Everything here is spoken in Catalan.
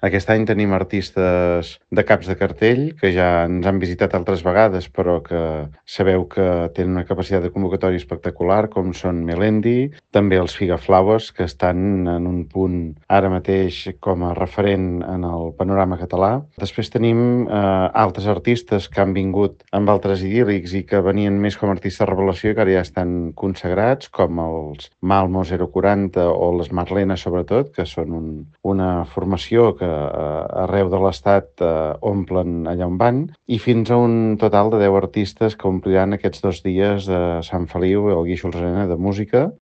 Aquest any tenim artistes de caps de cartell que ja ens han visitat altres vegades, però que sabeu que tenen una capacitat de convocatòria espectacular, com són Melendi, també els Figaflowers, que estan en un punt ara mateix com a referent en el panorama català. Després tenim altres artistes que han vingut amb altres idíl·lics i que venien més com a artistes revelació i que ara ja estan consagrats, com els Malmo 040 o les Marlena, sobretot, que són una formació que arreu de l'estat omplen allà on van, i fins a un total de 10 artistes que ompliran aquests 2 dies de Sant Feliu, el Guíxols Arena, de música.